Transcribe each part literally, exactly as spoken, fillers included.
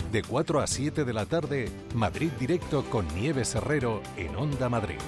De cuatro a siete de la tarde, Madrid Directo con Nieves Herrero en Onda Madrid.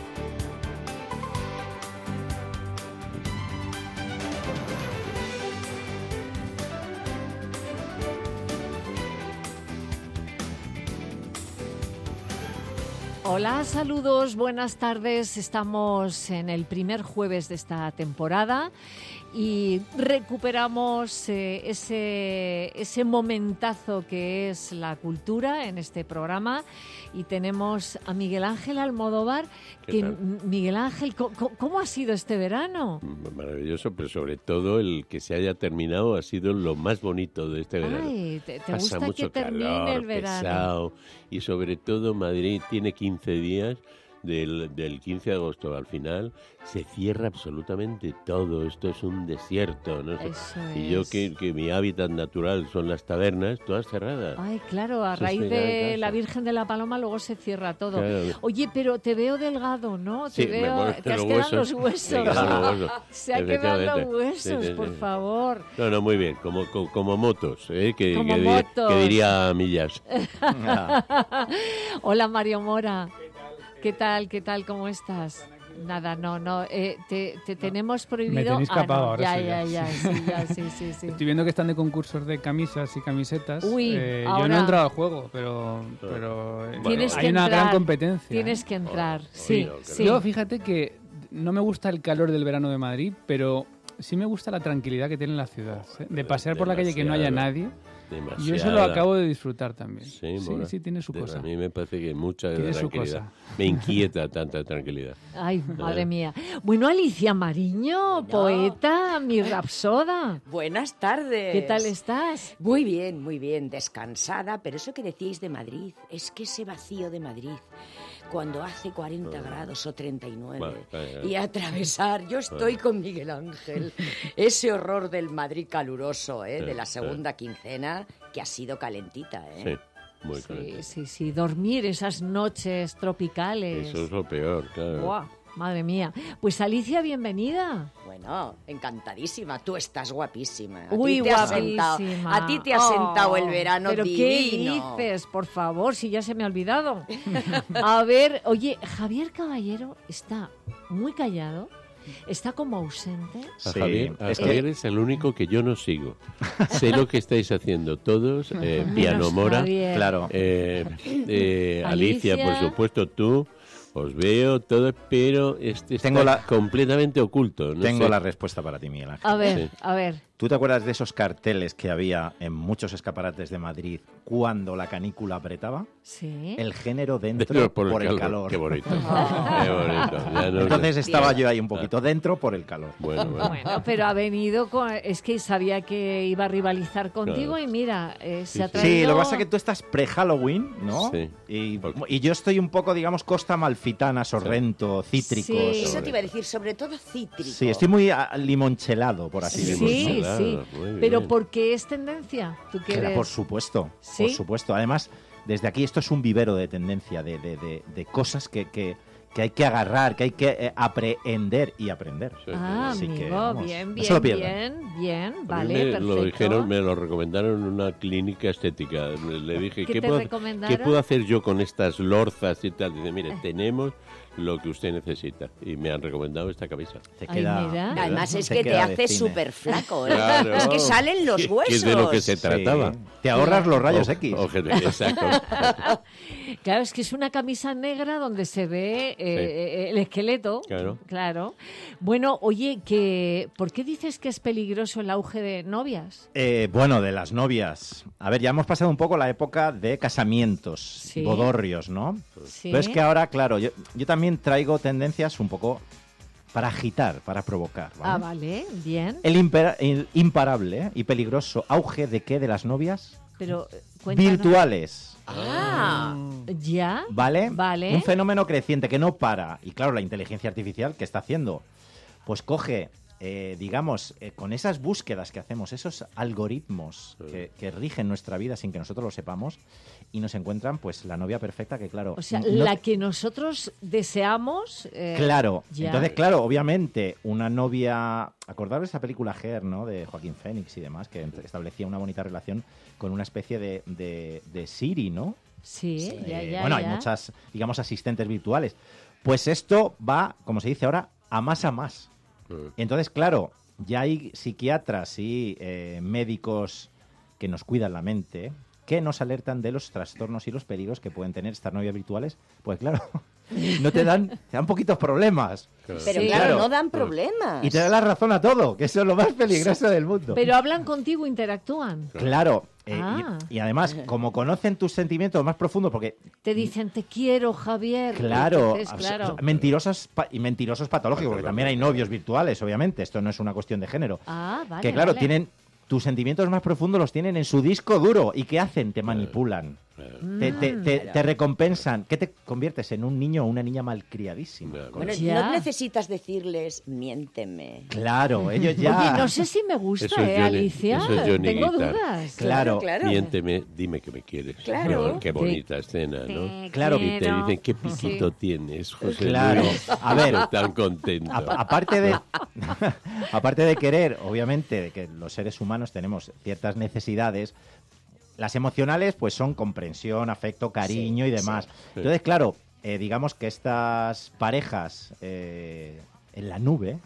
Hola, saludos, buenas tardes. Estamos en el primer jueves de esta temporada y recuperamos eh, ese, ese momentazo que es la cultura en este programa. Y tenemos a Miguel Ángel Almodóvar. Que, Miguel Ángel, ¿cómo, ¿cómo ha sido este verano? Maravilloso, pero sobre todo el que se haya terminado ha sido lo más bonito de este verano. Ay, ¿te, te Pasa gusta mucho que termine calor, el verano? Pesado, y sobre todo Madrid tiene quince días. Del, del quince de agosto al final se cierra absolutamente todo. Esto es un desierto, ¿no? Eso y es. yo que, que mi hábitat natural son las tabernas, todas cerradas. Ay, claro, a Eso raíz es pegar en de casa. la Virgen de la Paloma luego se cierra todo. Claro. Oye, pero te veo delgado, ¿no? Te Sí, me veo, mueven te has los quedado huesos. los huesos. Me quedan los huesos, Se ha quedado los efectivamente. huesos, Sí, sí, por sí. favor. No, no, muy bien, como, como, como motos, ¿eh? que, Como que, di- motos. que diría Millas. Hola, Mario Mora. ¿Qué tal? ¿Qué tal? ¿Cómo estás? Nada, no, no, eh, te, te tenemos prohibido... Me tenéis capado ah, no, ahora, ya, sí, ya, ya. ya, sí, ya, sí, sí, sí. Estoy viendo que están de concursos de camisas y camisetas. Uy, Eh, yo ahora- no he entrado al juego, pero, pero eh, Tienes hay que una entrar, gran competencia. Tienes ¿eh? que entrar, Oh, sí, oh, sí. Yo, fíjate que no me gusta el calor del verano de Madrid, pero sí me gusta la tranquilidad que tiene la ciudad. ¿eh? De pasear por la calle que no haya Demasiado. nadie. Demasiada. Yo eso lo acabo de disfrutar también. Sí, sí, Mora. sí, tiene su De- cosa. A mí me parece que mucha Tiene su tranquilidad. cosa. Me inquieta tanta tranquilidad. Ay, madre mía. Bueno, Alicia Mariño, poeta, mi rapsoda. Buenas tardes. ¿Qué tal estás? Muy bien, muy bien, descansada, pero eso que decíais de Madrid, es que ese vacío de Madrid, cuando hace cuarenta grados o treinta y nueve, Vale, vale, vale. y atravesar, yo estoy con Miguel Ángel, ese horror del Madrid caluroso, ¿eh? de la segunda quincena, que ha sido calentita, ¿eh? Sí, muy Sí, caliente. sí, sí, dormir esas noches tropicales. Eso es lo peor, claro. Buah, madre mía. Pues Alicia, bienvenida. Bueno, encantadísima, tú estás guapísima. A Uy, ti te ha sentado, guapísima. a ti te ha Oh, sentado el verano ¿pero divino. qué dices? Por favor, si ya se me ha olvidado. A ver, oye, Javier Caballero está muy callado, está como ausente. A Sí, Javier, a es que- Javier es el único que yo no sigo. Sé lo que estáis haciendo todos, eh, Piano Menos Mora, Javier. Claro. eh, eh, Alicia, Alicia. por supuesto, tú, os veo todo, pero este está Tengo la- completamente oculto. No Tengo sé. la respuesta para ti, Miguel Ángel. A ver, Sí. a ver. ¿Tú te acuerdas de esos carteles que había en muchos escaparates de Madrid cuando la canícula apretaba? Sí. El género dentro Pero por, el calor. Qué bonito. Qué bonito. Ya no- Entonces estaba yo ahí un poquito dentro por el calor. Bueno, bueno. Bueno, pero ha venido con... Es que sabía que iba a rivalizar contigo Claro. y mira, eh, se Sí, ha sí. traído... Sí, lo que pasa es que tú estás pre-Halloween, ¿no? Sí. Y, Porque- y yo estoy un poco, digamos, Costa Malfitana, Sorrento, cítricos. Sí. Eso te iba a decir, sobre todo cítrico. Sí, estoy muy ah, limonchelado, por así Sí, decirlo. sí, Claro, sí. muy bien. Pero ¿por qué es tendencia? ¿Tú Era, quieres? por supuesto, ¿Sí? por supuesto. Además, desde aquí esto es un vivero de tendencia, de, de, de, de cosas que, que, que hay que agarrar, que hay que eh, aprender y aprender. Sí, Ah, Así que, amigo, vamos, bien, no bien, se lo pierdan. bien, bien, A mí vale, me perfecto. lo dijeron, me lo recomendaron en una clínica estética. Le dije, ¿Qué ¿qué, te puedo, recomendaron? ¿qué puedo hacer yo con estas lorzas y tal? Dice, mire, tenemos lo que usted necesita. Y me han recomendado esta camisa. Te Ay, queda, mira. Además es te que te queda de hace cine. súper flaco, ¿eh? Claro. Es que salen los Que- huesos. que es de lo que se Sí. trataba. Te ahorras los rayos O- X. ojete, exacto. Claro, es que es una camisa negra donde se ve eh, eh, el esqueleto. Claro. Claro. Bueno, oye, que ¿por qué dices que es peligroso el auge de novias? Eh, bueno, de las novias. A ver, ya hemos pasado un poco la época de casamientos, Sí. bodorrios, ¿no? Sí. Pero es que ahora, claro, yo, yo también traigo tendencias un poco para agitar, para provocar. ¿vale? Ah, vale, bien. El, impera- el imparable y peligroso auge de qué de las novias Pero eh, cuéntanos. virtuales. Ah, ¿Ya? ¿Vale? Vale. Un fenómeno creciente que no para. Y claro, la inteligencia artificial, ¿qué está haciendo? Pues coge eh, digamos, eh, con esas búsquedas que hacemos, esos algoritmos que, que rigen nuestra vida sin que nosotros lo sepamos, y nos encuentran, pues, la novia perfecta que, claro... O sea, no la te- que nosotros deseamos... eh, Claro, ya. entonces, claro, obviamente, una novia... Acordaros de esa película Her, ¿no?, de Joaquín Phoenix y demás, que ent- establecía una bonita relación con una especie de, de, de Siri, ¿no? Sí, Sí. ya, Eh, ya, bueno, ya. hay muchas, digamos, asistentes virtuales. Pues esto va, como se dice ahora, a más a más. Mm. Entonces, claro, ya hay psiquiatras y eh, médicos que nos cuidan la mente, que nos alertan de los trastornos y los peligros que pueden tener estas novias virtuales. Pues claro, no te dan, te dan poquitos problemas. Claro. Pero Sí. claro, Claro. no dan problemas. Y te da la razón a todo, que eso es lo más peligroso del mundo. Pero hablan contigo, interactúan. Claro, eh, y- Ah. y, además, como conocen tus sentimientos más profundos, porque Te dicen, te quiero, Javier. claro, Entonces, abs- claro. mentirosos pa- y mentirosos patológicos, porque también hay novios virtuales, obviamente, esto no es una cuestión de género. Ah, vale, que claro, vale. tienen tus sentimientos más profundos los tienen en su disco duro. ¿Y qué hacen? Te manipulan. Te, te- te- te recompensan. ¿Qué te conviertes en un niño o una niña malcriadísima? Claro. Bueno, Ya. no necesitas decirles, miénteme. Claro, ellos ya... Oye, no sé si me gusta, Eso es ¿eh, Johnny- Alicia? eso es Johnny Tengo Guitar. dudas. Claro, claro. Miénteme, dime que me quieres. Claro. Qué, qué bonita escena, ¿no? Te Claro. Y te quiero. dicen, qué piquito Sí. tienes, José Claro. Luis. A ver. Estoy tan contento. A- aparte de aparte de querer, obviamente, de que los seres humanos tenemos ciertas necesidades, las emocionales pues son comprensión, afecto, cariño Sí, y demás. sí. Entonces, claro, eh, digamos que estas parejas eh, en la nube,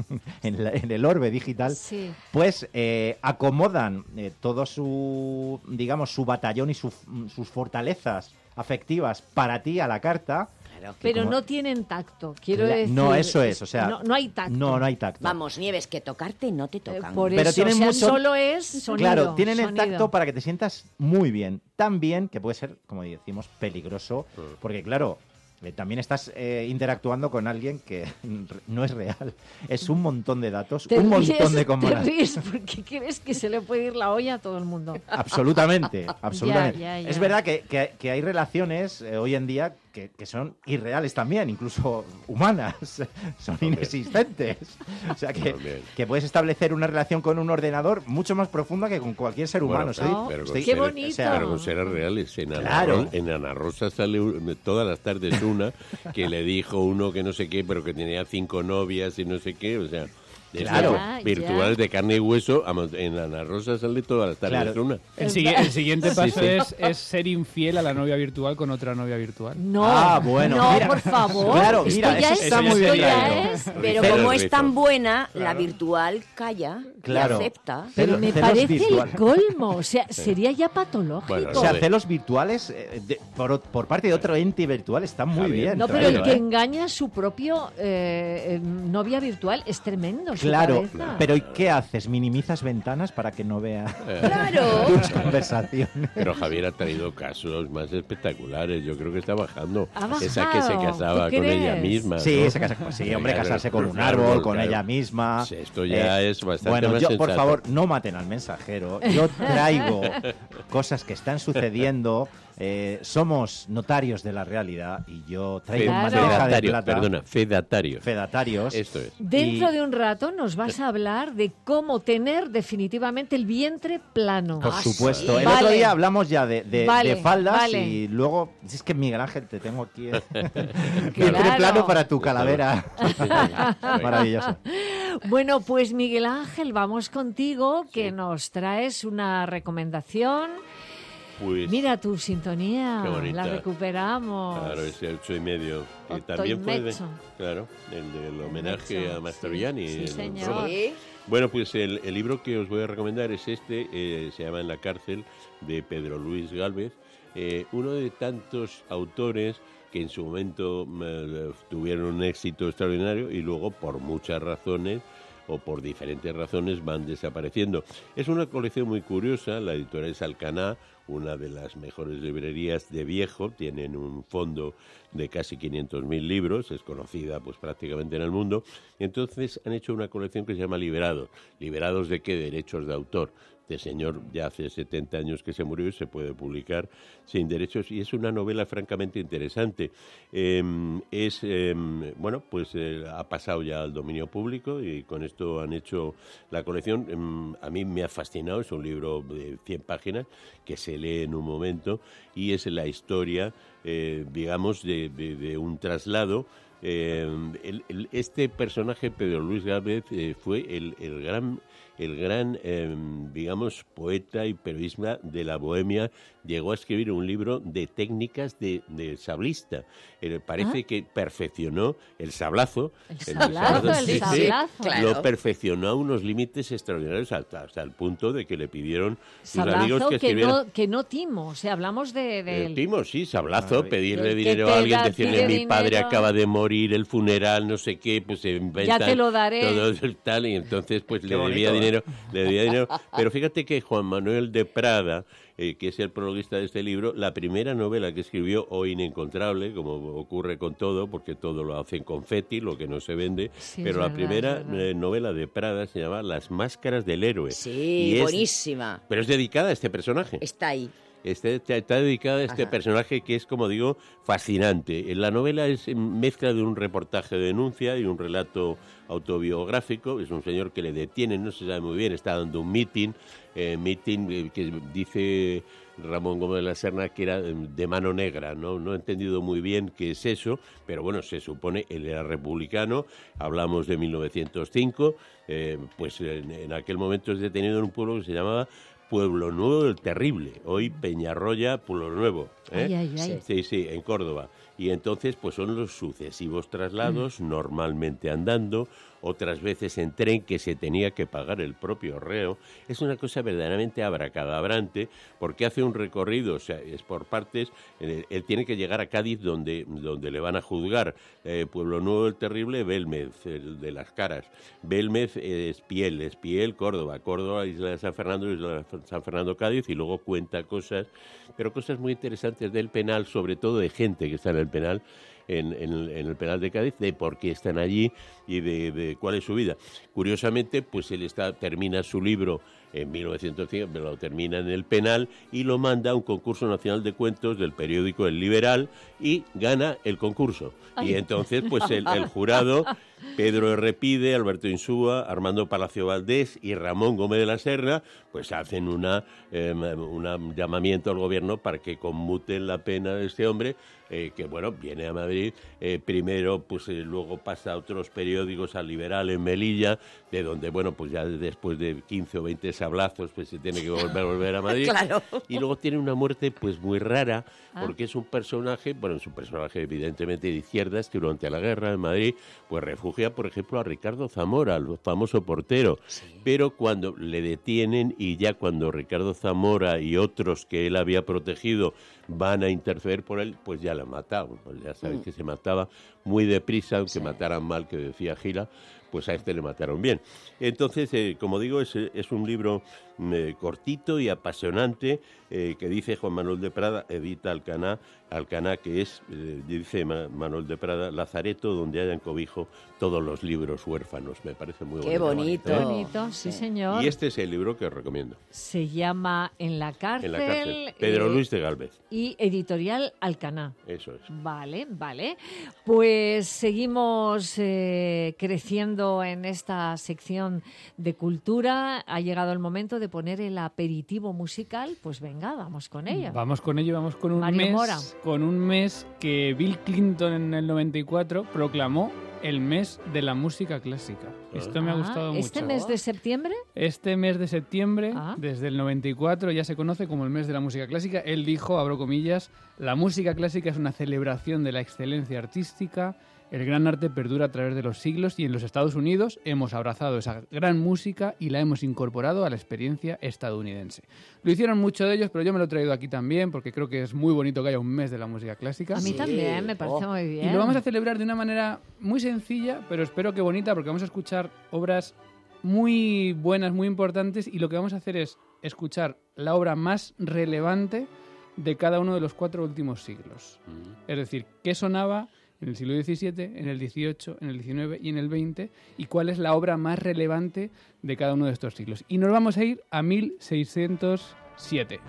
en, la- en el orbe digital, Sí. pues eh, acomodan eh, todo su, digamos, su batallón y su- sus fortalezas afectivas para ti a la carta. Claro. Pero como- no tienen tacto, quiero Cla- decir. No, eso es, o sea... No, no hay tacto. No, no hay tacto. Vamos, Nieves, que tocarte no te Eh, tocan. Por Pero eso, tienen o sea, mucho- solo es sonido. Claro, tienen el sonido. tacto para que te sientas muy bien. Tan bien que puede ser, como decimos, peligroso. Porque, claro, eh, también estás eh, interactuando con alguien que no es real. Es un montón de datos, Te un ríes, montón de te comandos. ríes porque crees que se le puede ir la olla a todo el mundo. Absolutamente, absolutamente. Ya, ya, ya. Es verdad que, que- que hay relaciones eh, hoy en día que, que son irreales también, incluso humanas, son inexistentes. O sea que, También. que puedes establecer una relación con un ordenador mucho más profunda que con cualquier ser humano. Bueno, Estoy- pero- pero estoy- con Qué seres- bonito. o sea, Pero con seres reales. En Ana, Claro. Ro- en Ana Rosa sale un- todas las tardes una que le dijo uno que no sé qué, pero que tenía cinco novias y no sé qué. O sea, de Claro. estas Ya, virtuales ya. de carne y hueso. Vamos, en Ana Rosa sale todas las tardes Claro. una. El, sigui- el siguiente Sí, paso sí. Es, es ser infiel a la novia virtual con otra novia virtual. No, Ah, bueno, no, mira. por favor. Claro, Esto mira, ya eso es- está muy esto bien ya traído. es- Pero Pero como el es tan rizo. buena, la virtual calla Claro. y acepta. Pero Celos- me celos parece virtual. el colmo. O sea, sería ya patológico. Bueno, O sea, Joder. celos virtuales eh, de- por, por parte de otro ente virtual está muy Está bien. bien. No, pero el traído, que ¿eh? engaña a su propio eh, eh, novia virtual es tremendo. su Claro, cabeza. pero ¿y qué haces? ¿Minimizas ventanas para que no vea Claro. tus conversaciones? Pero Javier ha traído casos más espectaculares. Yo creo que está bajando. Ha Esa que se bajado. casaba ¿Tú con ella crees? misma. Sí, ¿no? se casa, pues sí, Venga, hombre, casarse con un árbol, árbol, con claro. ella misma. Sí, esto ya es bastante Bueno, más yo, por sensato. favor, no maten al mensajero. Yo traigo cosas que están sucediendo. Eh, somos notarios de la realidad y yo traigo Claro. bandeja de Fedatario, plata. perdona, fedatario. Fedatarios. Esto es. Dentro Y- de un rato nos vas a hablar de cómo tener definitivamente el vientre plano. Por Ah, supuesto. sí. El Vale. otro día hablamos ya de, de- Vale, de faldas vale. y luego... Es que Miguel Ángel, te tengo aquí... eh. Claro. Vientre plano para tu calavera. Venga. Maravilloso. Bueno, pues Miguel Ángel, vamos contigo, que nos traes una recomendación. Pues, Mira tu sintonía, Qué bonita. la recuperamos. Claro, ese ocho y medio. Que Otto también y fue de, Mezzo. claro, el del homenaje Mezzo, a Mastroianni. sí, sí, en el señor. programa. Sí. Bueno, pues el, el libro que os voy a recomendar es este, eh, se llama En la cárcel, de Pedro Luis Gálvez, eh, uno de tantos autores que en su momento eh, tuvieron un éxito extraordinario y luego por muchas razones o por diferentes razones van desapareciendo. Es una colección muy curiosa, la editorial es Alcaná, una de las mejores librerías de viejo, tienen un fondo de casi quinientos mil libros, es conocida pues prácticamente en el mundo, y entonces han hecho una colección que se llama Liberados. ¿Liberados de qué? Derechos de autor. Este señor ya hace setenta años que se murió y se puede publicar sin derechos, y es una novela francamente interesante. Eh, es eh, bueno, pues eh, ha pasado ya al dominio público y con esto han hecho la colección. Eh, a mí me ha fascinado, es un libro de cien páginas que se lee en un momento y es la historia, eh, digamos, de, de, de un traslado. Eh, el, el, este personaje, Pedro Luis Gálvez, eh, fue el, el gran... el gran, eh, digamos, poeta y periodista de la Bohemia. Llegó a escribir un libro de técnicas de, de sablista. Eh, parece ¿Ah? que perfeccionó el sablazo. El sablazo, el, el sablazo. Claro. Lo perfeccionó a unos límites extraordinarios hasta, hasta el punto de que le pidieron sus sablazo amigos que, que escribieran... No, que no timo, o sea, hablamos de... de... Eh, timo, sí, sablazo, Ay, pedirle el dinero a alguien, decirle mi dinero. padre acaba de morir, el funeral, no sé qué, pues se inventan... Ya te lo daré. Todo el tal, y entonces pues Qué le bonito, debía ¿eh? dinero. Le debía dinero. Pero fíjate que Juan Manuel de Prada, eh, que es el prologuista de este libro, la primera novela que escribió, hoy inencontrable, como ocurre con todo, porque todo lo hacen confeti, lo que no se vende, Sí, pero es la verdad, primera es verdad. eh, novela de Prada se llama Las máscaras del héroe. Sí, Y es- buenísima. Pero es dedicada a este personaje. Está ahí. Este, está, está dedicada a este Ajá. personaje que es, como digo, fascinante. En la novela es mezcla de un reportaje de denuncia y un relato autobiográfico. Es un señor que le detienen, no se sabe muy bien, está dando un meeting, eh, meeting eh, que dice Ramón Gómez de la Serna que era eh, de mano negra, ¿no? No he entendido muy bien qué es eso, pero bueno, se supone él era republicano, hablamos de mil novecientos cinco, eh, pues en, en aquel momento es detenido en un pueblo que se llamaba Pueblo Nuevo del Terrible, hoy Peñarroya, Pueblo Nuevo. ¿eh? Ay, ay, ay. Sí, sí, en Córdoba. Y entonces, pues son los sucesivos traslados, normalmente andando, otras veces en tren que se tenía que pagar el propio reo. Es una cosa verdaderamente abracadabrante, porque hace un recorrido, o sea, es por partes. Él, él tiene que llegar a Cádiz, donde, donde le van a juzgar. Eh, Pueblo Nuevo del Terrible, Belmez, el de las Caras. Belmez, eh, Espiel, Espiel, Córdoba. Córdoba, Isla de San Fernando, Isla de San Fernando, Cádiz, y luego cuenta cosas, pero cosas muy interesantes del penal, sobre todo de gente que está en el penal, en, en, en el penal de Cádiz, de por qué están allí y de, de cuál es su vida. Curiosamente, pues él está termina su libro en mil novecientos cinco, pero lo termina en el penal y lo manda a un concurso nacional de cuentos del periódico El Liberal y gana el concurso. Ay. Y entonces, pues el, el jurado, Pedro R. Pide, Alberto Insúa, Armando Palacio Valdés y Ramón Gómez de la Serna, pues hacen una, eh, un llamamiento al gobierno para que conmuten la pena de este hombre, eh, que bueno, viene a Madrid, eh, primero, pues eh, luego pasa a otros periódicos, al Liberal en Melilla, de donde, bueno, pues ya después de quince o veinte sablazos, pues se tiene que volver, volver a Madrid. Claro. Y luego tiene una muerte, pues muy rara, Ah. porque es un personaje, bueno, es un personaje evidentemente de izquierdas, que durante la guerra en Madrid, pues refugia, por ejemplo, a Ricardo Zamora, el famoso portero. Pero cuando le detienen y ya cuando Ricardo Zamora y otros que él había protegido van a interceder por él, pues ya lo han matado. Pues ya sabéis Mm. que se mataba muy deprisa, aunque Sí. mataran mal, que decía Gila, pues a este le mataron bien. Entonces, eh, como digo, es, es un libro eh, cortito y apasionante, eh, que dice Juan Manuel de Prada, edita Alcaná, Alcaná, que es, eh, dice Ma- Manuel de Prada, Lazareto donde hayan cobijo todos los libros huérfanos. Me parece muy Qué bonito. bonito. ¿eh? Bonito, sí, señor. Y este es el libro que os recomiendo. Se llama En la cárcel. En la cárcel. Pedro eh, Luis de Gálvez. Y editorial Alcaná. Eso es. Vale, vale. Pues seguimos eh, creciendo en esta sección de cultura. Ha llegado el momento de poner el aperitivo musical. Pues venga, vamos con ello. Vamos con ello, vamos con un Mario mes, Mora. con un mes que Bill Clinton en el noventa y cuatro proclamó el mes de la música clásica. Esto me ha Ah, gustado ¿Este mucho. mes de septiembre? Este mes de septiembre, Ah. desde el noventa y cuatro, ya se conoce como el mes de la música clásica. Él dijo, abro comillas, la música clásica es una celebración de la excelencia artística. El gran arte perdura a través de los siglos y en los Estados Unidos hemos abrazado esa gran música y la hemos incorporado a la experiencia estadounidense. Lo hicieron muchos de ellos, pero yo me lo he traído aquí también porque creo que es muy bonito que haya un mes de la música clásica. A mí Sí. también, me parece Oh. muy bien. Y lo vamos a celebrar de una manera muy sencilla, pero espero que bonita, porque vamos a escuchar obras muy buenas, muy importantes, y lo que vamos a hacer es escuchar la obra más relevante de cada uno de los cuatro últimos siglos. Mm. Es decir, ¿qué sonaba en el siglo diecisiete, en el dieciocho, en el diecinueve y en el veinte? ¿Y cuál es la obra más relevante de cada uno de estos siglos? Y nos vamos a ir a mil seiscientos siete.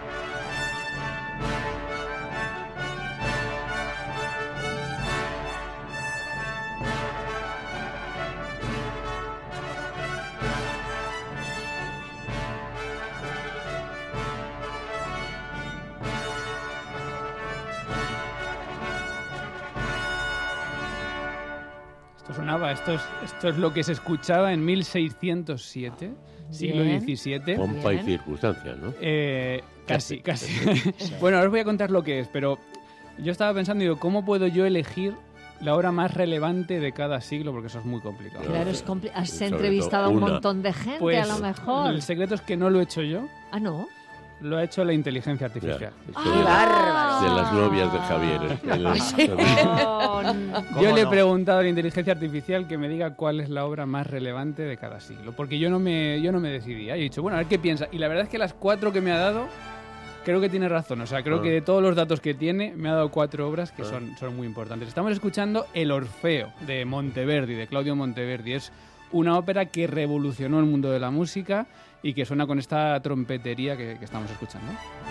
Sonaba, esto es, esto es lo que se escuchaba en mil seiscientos siete, siglo diecisiete. Pompa y circunstancias, ¿no? Eh, casi, casi. Bueno, ahora os voy a contar lo que es, pero yo estaba pensando, digo, ¿cómo puedo yo elegir la obra más relevante de cada siglo? Porque eso es muy complicado. Claro, es compli- has Sobre entrevistado a un una. montón de gente, pues, a lo mejor. El secreto es que no lo he hecho yo. Ah, ¿no? Lo ha hecho la inteligencia artificial. ¡Qué bárbaro! De las novias de Javier. Sí. Oh, yo le he preguntado a la inteligencia artificial que me diga cuál es la obra más relevante de cada siglo. Porque yo no me, yo no me decidía. Y he dicho, bueno, a ver qué piensa. Y la verdad es que las cuatro que me ha dado, creo que tiene razón. O sea, creo ah. que de todos los datos que tiene, me ha dado cuatro obras que ah. son, son muy importantes. Estamos escuchando El Orfeo, de Monteverdi, de Claudio Monteverdi. Es una ópera que revolucionó el mundo de la música y que suena con esta trompetería que, que estamos escuchando.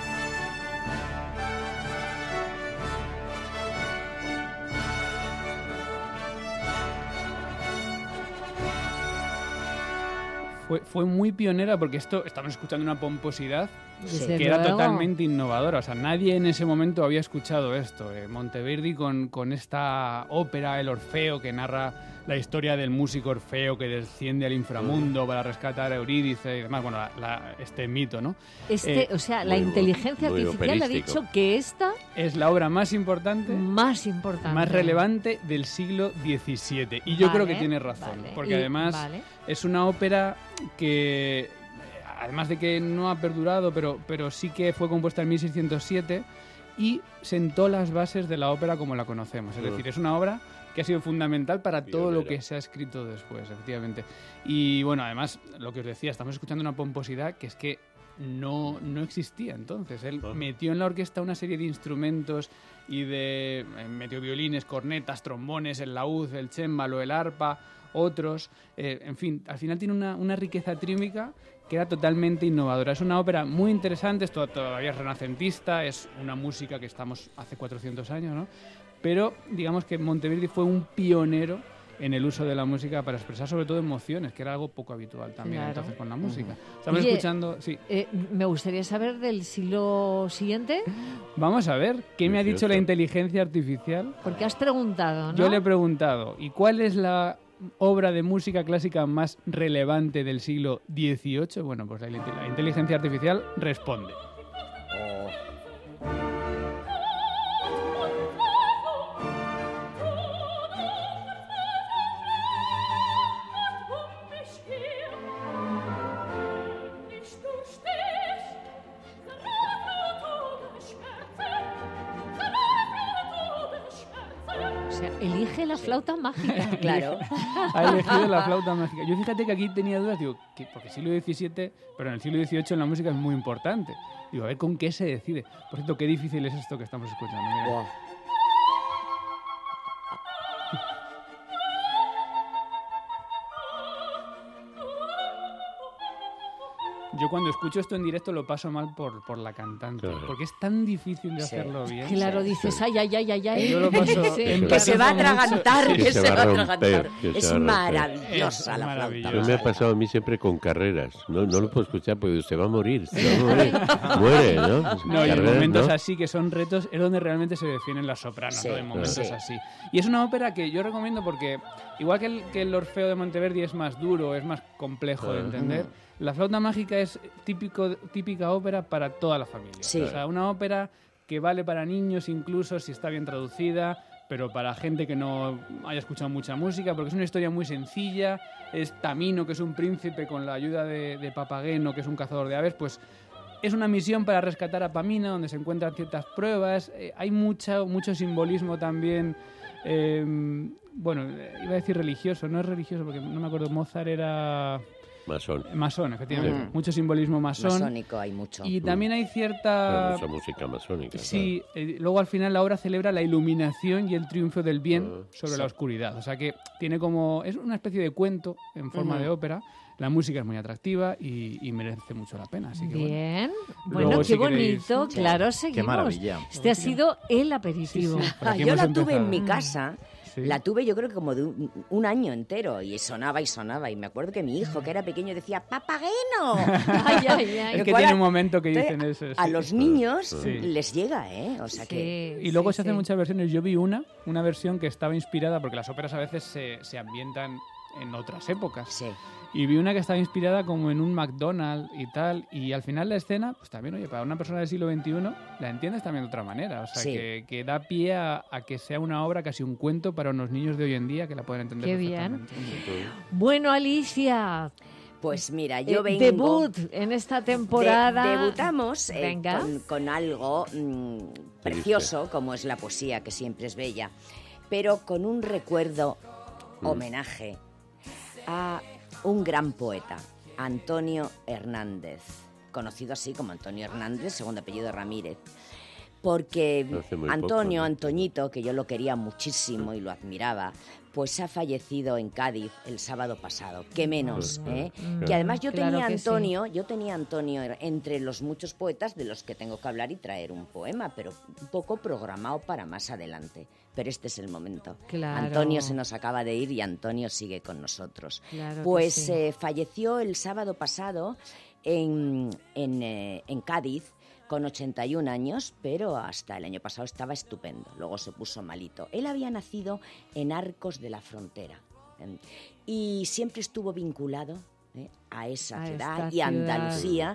Fue, fue muy pionera porque esto estamos escuchando una pomposidad Desde que luego. era totalmente innovadora. O sea, nadie en ese momento había escuchado esto. Eh, Monteverdi con, con esta ópera, El Orfeo, que narra la historia del músico Orfeo que desciende al inframundo para rescatar a Eurídice y demás. Bueno, la, la, este mito, ¿no? Este, eh, o sea, la inteligencia muy artificial ha dicho que esta es la obra más importante, más importante, más relevante del siglo diecisiete. Y yo vale, creo que tiene razón, vale. porque y, además vale. es una ópera que, además de que no ha perdurado, pero, pero sí que fue compuesta en mil seiscientos siete y sentó las bases de la ópera como la conocemos. Es decir, es una obra que ha sido fundamental para todo Pionera. Lo que se ha escrito después, efectivamente. Y bueno, además, lo que os decía, estamos escuchando una pomposidad que es que no, no existía entonces. Él ah. metió en la orquesta una serie de instrumentos y de... metió violines, cornetas, trombones, el laúd, el cémbalo, el arpa, otros. Eh, en fin, al final tiene una, una riqueza trímica que era totalmente innovadora. Es una ópera muy interesante, esto todavía es renacentista, es una música que estamos hace cuatrocientos años, ¿no? Pero digamos que Monteverdi fue un pionero en el uso de la música para expresar sobre todo emociones, que era algo poco habitual también claro. entonces con la música. Estamos Oye, escuchando... Sí. Eh, me gustaría saber del siglo siguiente. Vamos a ver, ¿qué me ha dicho la inteligencia artificial? Porque has preguntado, ¿no? Yo le he preguntado, ¿y cuál es la obra de música clásica más relevante del siglo dieciocho? Bueno, pues la, la inteligencia artificial responde. Oh. Elige la flauta mágica. Claro. Ha elegido la flauta mágica. Yo fíjate que aquí tenía dudas, digo, ¿qué? Porque el siglo diecisiete, pero en el siglo dieciocho en la música es muy importante. Digo, a ver con qué se decide. Por cierto, qué difícil es esto que estamos escuchando. Mira. Wow. Yo cuando escucho esto en directo lo paso mal por, por la cantante, claro. porque es tan difícil de sí. hacerlo bien. Claro, dices, sí. ay, ay, ay, ay, ay. Yo lo paso sí. en que se va a atragantar, sí. que, que se, se va a atragantar. Es maravillosa la flauta. Eso me ha pasado a mí siempre con carreras. No, no lo puedo escuchar porque se va a morir. Se va a morir. Muere, ¿no? No, y en momentos ¿no? así que son retos es donde realmente se definen las sopranos, sí. ¿no? En momentos sí. así. Y es una ópera que yo recomiendo porque, igual que el, que el Orfeo de Monteverdi es más duro, es más complejo de entender, uh-huh. la flauta mágica es típico, típica ópera para toda la familia. Sí. O sea, una ópera que vale para niños incluso si está bien traducida, pero para gente que no haya escuchado mucha música, porque es una historia muy sencilla. Es Tamino, que es un príncipe, con la ayuda de, de Papageno, que es un cazador de aves, pues es una misión para rescatar a Pamina, donde se encuentran ciertas pruebas. Eh, hay mucha, mucho simbolismo también, eh, bueno, iba a decir religioso, no es religioso, porque no me acuerdo, Mozart era... Masón. Masón, efectivamente. Mm. Mucho simbolismo masón. Masónico hay mucho. Y también hay cierta... Hay mucha música masónica. Sí, eh, luego al final la obra celebra la iluminación y el triunfo del bien Ah. sobre Sí. la oscuridad. O sea que tiene como... Es una especie de cuento en forma Ujú. de ópera. La música es muy atractiva y, y merece mucho la pena. Así que bueno. Bien, Luego, bueno, si qué queréis- bonito, Sí. claro, seguimos. maravilla. Este ha sido el aperitivo. Sí, sí. Por Ah, aquí yo hemos la tuve empezado. en mi casa. Sí. La tuve yo creo que como de un, un año entero y sonaba y sonaba y me acuerdo que mi hijo que era pequeño decía ¡Papageno! Ay, ay, ay. Es que Cual tiene a- un momento que Entonces, dicen eso. A sí. los niños Sí. les llega, ¿eh? O sea que... Sí, Y luego sí, se hacen sí. muchas versiones. Yo vi una, una versión que estaba inspirada, porque las óperas a veces se, se ambientan en otras épocas. Sí. Y vi una que estaba inspirada como en un McDonald's y tal. Y al final la escena, pues también, oye, para una persona del siglo veintiuno la entiendes también de otra manera. O sea, Sí. que, que da pie a, a que sea una obra, casi un cuento para unos niños de hoy en día que la pueden entender Qué bien. perfectamente. Bueno, Alicia, Pues mira, yo eh, vengo... debut en esta temporada. De- debutamos eh, Venga. con, con algo mm, precioso, como es la poesía, que siempre es bella, pero con un recuerdo, homenaje a un gran poeta, Antonio Hernández, conocido así como Antonio Hernández, segundo apellido Ramírez. Porque Hace muy Antonio, poco, ¿no? Antoñito, que yo lo quería muchísimo y lo admiraba, pues ha fallecido en Cádiz el sábado pasado. ¿Qué menos? Claro, ¿eh? claro. Que además yo Claro tenía que sí. Antonio, yo tenía Antonio entre los muchos poetas de los que tengo que hablar y traer un poema, pero un poco programado para más adelante. Pero este es el momento. Claro. Antonio se nos acaba de ir y Antonio sigue con nosotros. Claro que Pues sí. eh, falleció el sábado pasado en, en, eh, en Cádiz con ochenta y un años, pero hasta el año pasado estaba estupendo. Luego se puso malito. Él había nacido en Arcos de la Frontera eh, y siempre estuvo vinculado eh, a esa A ciudad esta y ciudad. a Andalucía.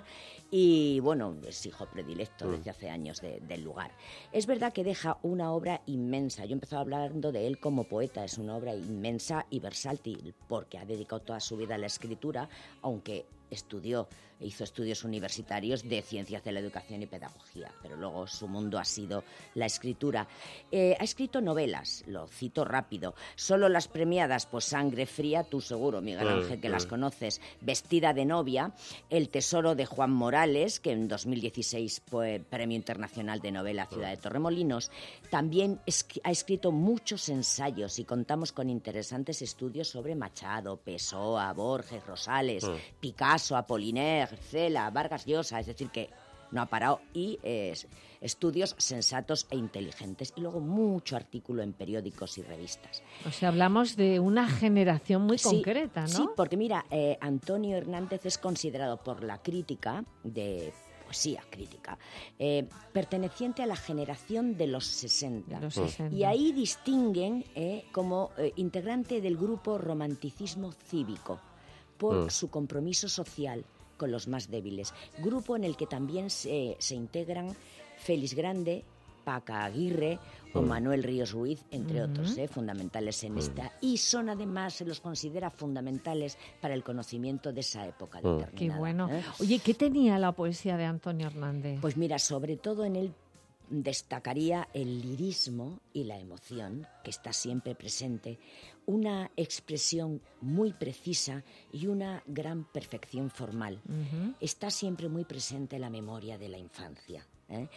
Y bueno, es hijo predilecto desde hace años de- del lugar. Es verdad que deja una obra inmensa. Yo he empezado hablando de él como poeta. Es una obra inmensa y versátil porque ha dedicado toda su vida a la escritura, aunque estudió, hizo estudios universitarios de ciencias de la educación y pedagogía, pero luego su mundo ha sido la escritura. Eh, ha escrito novelas, lo cito rápido, solo las premiadas, pues Sangre Fría, tú seguro, Miguel Ah, Ángel, que las ah. conoces, Vestida de novia, El tesoro de Juan Morales, que en dos mil dieciséis fue Premio Internacional de Novela Ciudad de Torremolinos. También escri- ha escrito muchos ensayos y contamos con interesantes estudios sobre Machado, Pessoa, Borges, Rosales, Ah. Picasso, Apollinaire, Cela, Vargas Llosa, es decir que no ha parado, y eh, estudios sensatos e inteligentes. Y luego mucho artículo en periódicos y revistas. O sea, hablamos de una generación muy Sí, concreta, ¿no? Sí, porque mira, eh, Antonio Hernández es considerado por la crítica de poesía crítica, eh, perteneciente a la generación de los sesenta. De los sesenta. Y ahí distinguen eh, como eh, integrante del grupo Romanticismo Cívico por Mm. su compromiso social con los más débiles. Grupo en el que también se, se integran Félix Grande, Paca Aguirre o Mm. Manuel Ríos Ruiz, entre Ujú. otros, eh, fundamentales en esta. Y son además, se los considera fundamentales para el conocimiento de esa época Mm. determinada. Qué bueno. ¿eh? Oye, ¿qué tenía la poesía de Antonio Hernández? Pues mira, sobre todo en él destacaría el lirismo y la emoción, que está siempre presente, una expresión muy precisa y una gran perfección formal. Ujú. Está siempre muy presente la memoria de la infancia. ¿eh?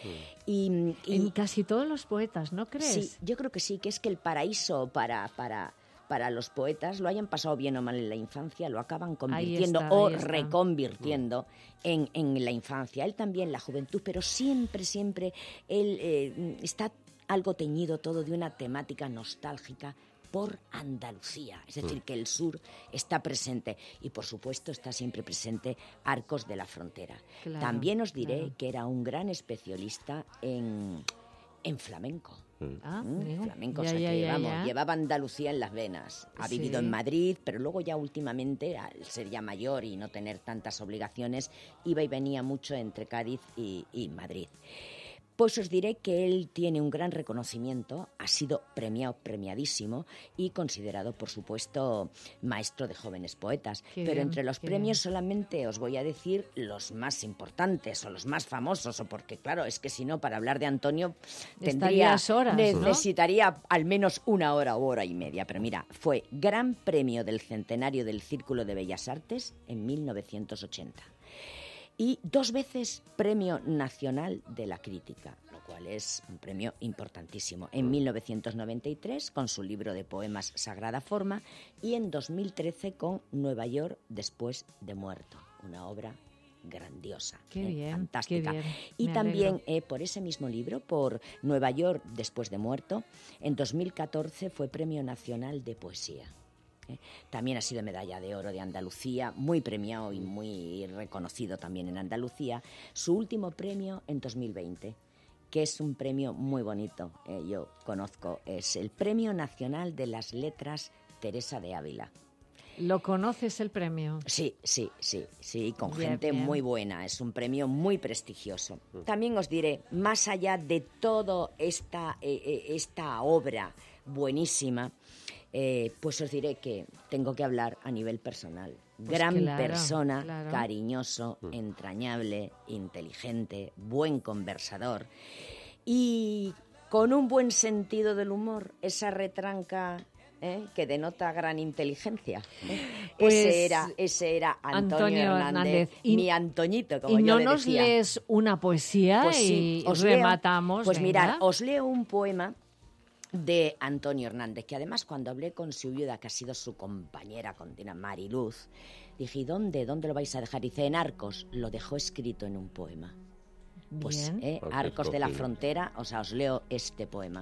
Y, y- En casi todos los poetas, ¿no crees? sí, yo creo que sí, que es que el paraíso para, para, para los poetas, lo hayan pasado bien o mal en la infancia, lo acaban convirtiendo está, o ahí está. reconvirtiendo en, en la infancia. Él también la juventud, pero siempre, siempre él eh, está algo teñido todo de una temática nostálgica por Andalucía, es decir, que el sur está presente y por supuesto está siempre presente Arcos de la Frontera. Claro, También os diré claro. que era un gran especialista en, en flamenco. Ah, Mm, amigo. flamenco, Ya, o sea ya, que, ya, vamos, ya. llevaba Andalucía en las venas. Ha Sí. vivido en Madrid, pero luego ya últimamente, al ser ya mayor y no tener tantas obligaciones, iba y venía mucho entre Cádiz y, y Madrid. Pues os diré que él tiene un gran reconocimiento, ha sido premiado, premiadísimo y considerado, por supuesto, maestro de jóvenes poetas. Qué Pero bien, entre los qué premios bien. solamente os voy a decir los más importantes o los más famosos, o porque claro, es que si no, para hablar de Antonio tendría, Estarías horas, ¿no? necesitaría al menos una hora o hora y media. Pero mira, fue Gran Premio del Centenario del Círculo de Bellas Artes en mil novecientos ochenta. Y dos veces Premio Nacional de la Crítica, lo cual es un premio importantísimo. En mil novecientos noventa y tres con su libro de poemas Sagrada Forma y en dos mil trece con Nueva York después de muerto, una obra grandiosa, Qué eh, bien, fantástica. qué bien, Y me también eh, por ese mismo libro, por Nueva York después de muerto, en dos mil catorce fue Premio Nacional de Poesía. También ha sido medalla de oro de Andalucía, muy premiado y muy reconocido también en Andalucía. Su último premio en dos mil veinte, que es un premio muy bonito, eh, yo conozco, es el Premio Nacional de las Letras Teresa de Ávila. ¿Lo conoces el premio? Sí, sí, sí, sí, con Bien, gente bien. muy buena, es un premio muy prestigioso. También os diré, más allá de toda esta, eh, eh, esta obra buenísima, eh, pues os diré que tengo que hablar a nivel personal. Pues Gran claro, persona, claro. cariñoso, entrañable, inteligente, buen conversador y con un buen sentido del humor, esa retranca... ¿eh? que denota gran inteligencia. ¿eh? Pues, ese, era, ese era Antonio, Antonio Hernández, Hernández. Y- mi Antoñito, como ¿Y yo no le nos decía. lees una poesía Pues sí, y os leo. rematamos? Pues venga? mirad, os leo un poema de Antonio Hernández, que además cuando hablé con su viuda, que ha sido su compañera continua, Mariluz, dije, ¿y dónde? ¿Dónde lo vais a dejar? Dice, en Arcos. Lo dejó escrito en un poema. Pues, Bien. eh, Porque Arcos de la escogido. Frontera, o sea, os leo este poema.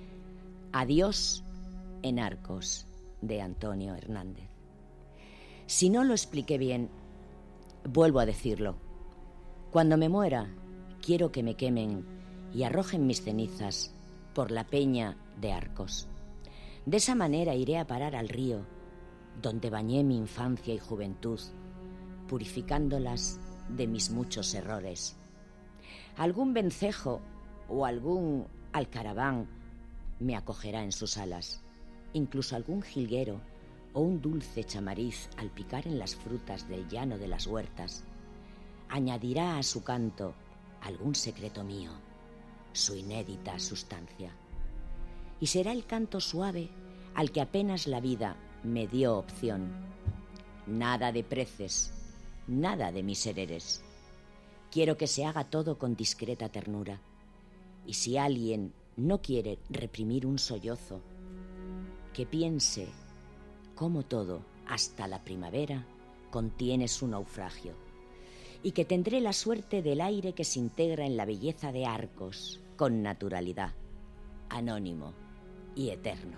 Adiós en Arcos, de Antonio Hernández. Si no lo expliqué bien, vuelvo a decirlo. Cuando me muera, quiero que me quemen y arrojen mis cenizas por la peña de Arcos. De esa manera iré a parar al río, donde bañé mi infancia y juventud, purificándolas de mis muchos errores. Algún vencejo o algún alcaraván me acogerá en sus alas, incluso algún jilguero o un dulce chamariz al picar en las frutas del llano de las huertas, añadirá a su canto algún secreto mío, su inédita sustancia. Y será el canto suave al que apenas la vida me dio opción. Nada de preces, nada de misereres. Quiero que se haga todo con discreta ternura. Y si alguien no quiere reprimir un sollozo, que piense cómo todo, hasta la primavera, contiene su naufragio, y que tendré la suerte del aire que se integra en la belleza de Arcos, con naturalidad, anónimo y eterno.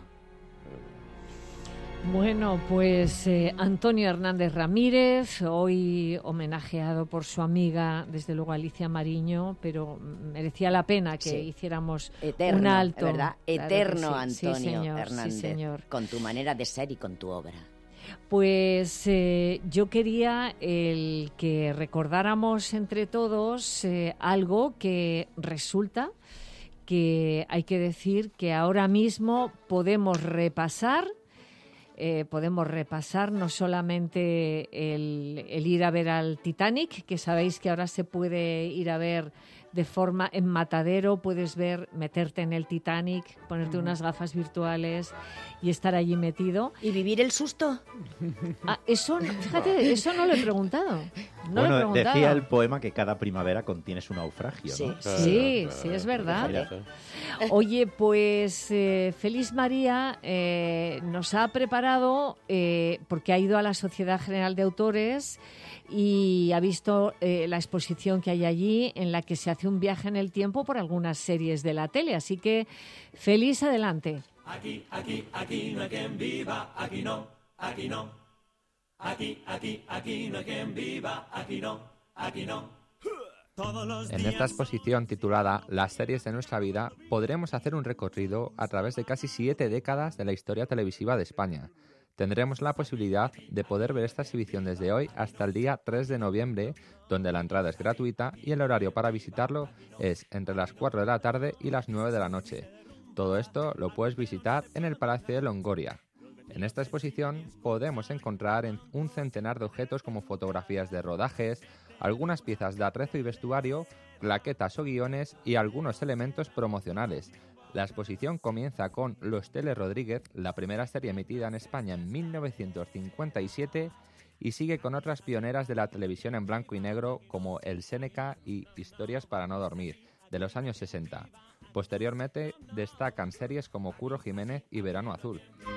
Bueno, pues eh, Antonio Hernández Ramírez, hoy homenajeado por su amiga, desde luego Alicia Mariño, pero merecía la pena que Sí. hiciéramos Eterno, un alto. ¿verdad? Claro que Eterno, sí. Sí, Antonio señor, sí, Hernández, señor. con tu manera de ser y con tu obra. Pues eh, yo quería el que recordáramos entre todos eh, algo que resulta que hay que decir que ahora mismo podemos repasar, eh, podemos repasar no solamente el, el ir a ver al Titanic, que sabéis que ahora se puede ir a ver de forma en Matadero, puedes ver, meterte en el Titanic, ponerte unas gafas virtuales y estar allí metido. ¿Y vivir el susto? Ah, eso, no- fíjate, eso no lo he preguntado. No lo he bueno, preguntado. decía el poema que cada primavera contiene su naufragio, Sí. ¿no? Sí, sí, es verdad. Mira, Oye, pues eh, Feliz María eh, nos ha preparado, eh, porque ha ido a la Sociedad General de Autores y ha visto eh, la exposición que hay allí, en la que se hace un viaje en el tiempo por algunas series de la tele. Así que, Feliz, adelante. Aquí, aquí, aquí no hay quien viva, aquí no, aquí no. Aquí, aquí, aquí no hay quien viva, aquí no, aquí no. Todos los En días esta exposición titulada Las series de nuestra vida podremos hacer un recorrido a través de casi siete décadas de la historia televisiva de España, tendremos la posibilidad de poder ver esta exhibición desde hoy hasta el día tres de noviembre, donde la entrada es gratuita y el horario para visitarlo es entre las cuatro de la tarde y las nueve de la noche. Todo esto lo puedes visitar en el Palacio de Longoria. En esta exposición podemos encontrar en un centenar de objetos como fotografías de rodajes, algunas piezas de atrezo y vestuario, claquetas o guiones y algunos elementos promocionales. La exposición comienza con Los Tele Rodríguez, la primera serie emitida en España en mil novecientos cincuenta y siete, y sigue con otras pioneras de la televisión en blanco y negro como El Séneca y Historias para no dormir, de los años sesenta. Posteriormente destacan series como Curro Jiménez y Verano Azul.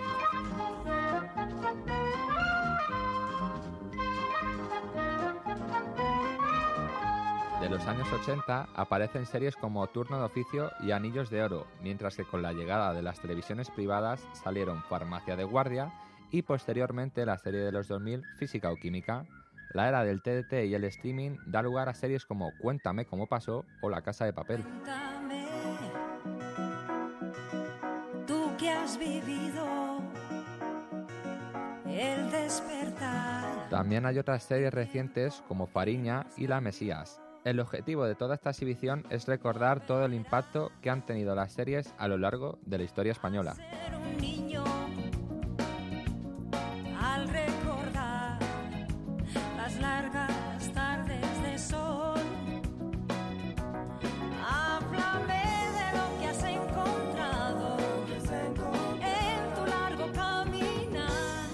De los años ochenta aparecen series como Turno de Oficio y Anillos de Oro, mientras que con la llegada de las televisiones privadas salieron Farmacia de Guardia y posteriormente la serie de los dos mil, Física o Química. La era del T D T y el streaming da lugar a series como Cuéntame cómo pasó o La Casa de Papel. Cuéntame, tú que has vivido el despertar. También hay otras series recientes como Fariña y La Mesías. El objetivo de toda esta exhibición es recordar todo el impacto que han tenido las series a lo largo de la historia española. Ser un niño al recordar las largas tardes de sol. Háblame de lo que has encontrado en tu largo caminar.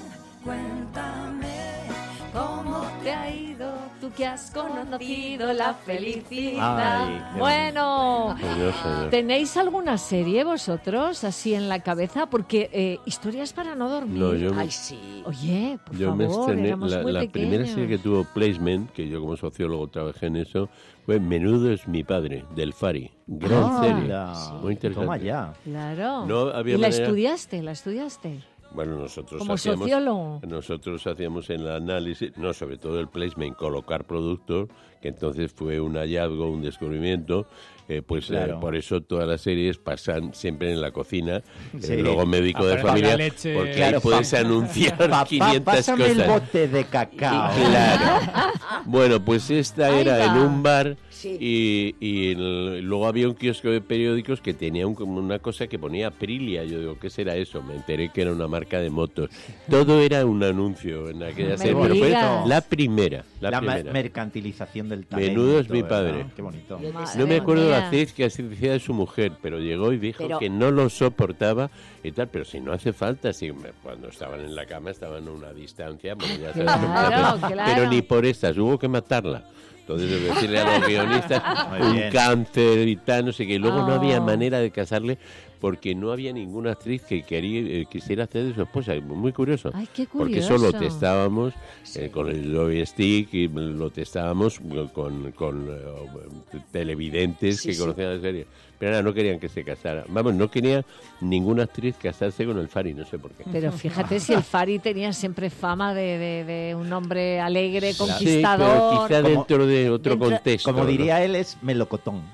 Cuéntame cómo te ha ido, Tú que has conocido la felicidad. Ay, qué bueno, Señor, señor. ¿tenéis alguna serie vosotros así en la cabeza? Porque eh, historias para no dormir. No, yo, Ay, sí. Oye, por yo me favor, estrené, éramos la, muy la primera pequeños. serie que tuvo Placement, que yo como sociólogo trabajé en eso, fue Menudo es mi padre, del Fari. Gran Ah, serie, anda. muy interesante. Toma ya. Claro. No había ¿Y la manera- estudiaste? ¿La estudiaste? Bueno, nosotros Como hacíamos, sociólogo. nosotros hacíamos el análisis, no, sobre todo el placement, colocar productos, que entonces fue un hallazgo, un descubrimiento, eh, pues Claro. eh, por eso todas las series pasan siempre en la cocina, Sí. el logo médico de Aparece la familia, leche. porque Claro, ahí puedes pa- anunciar Papá, quinientas pásame cosas. el bote de cacao. Claro. Bueno, pues esta Ahí era va. en un bar Sí. y, y el- luego había un kiosco de periódicos que tenía un- como una cosa que ponía Aprilia. Yo digo, ¿qué será eso? Me enteré que era una marca de motos. Todo era un anuncio en aquella Me serie, pero fue digas. la primera. La, La, ma- primera. mercantilización del talento. Menudo es mi ¿verdad? padre. Qué bonito. Madre No me acuerdo de mía. la actriz que hacía de su mujer, pero llegó y dijo Pero- que no lo soportaba y tal, pero si no hace falta, si me- cuando estaban en la cama estaban a una distancia, bueno, ya sabes cómo se Claro, hace. claro. Pero ni por estas, hubo que matarla. Entonces, decirle a los guionistas Muy un bien. cáncer y tal, no sé qué. Y luego no había Oh. manera de casarle porque no había ninguna actriz que quería, eh, quisiera hacer de su esposa. Muy curioso. Ay, qué Porque curioso. eso lo testábamos eh, con el joystick y lo testábamos con, con eh, televidentes Sí, que sí. conocían la serie. Pero nada, no querían que se casara. Vamos, no quería ninguna actriz casarse con el Fari, no sé por qué. Pero fíjate si el Fari tenía siempre fama de, de- de un hombre alegre, Sí, pero conquistador. quizá Como- dentro de otro dentro- contexto. Como ¿no? diría él, es melocotón.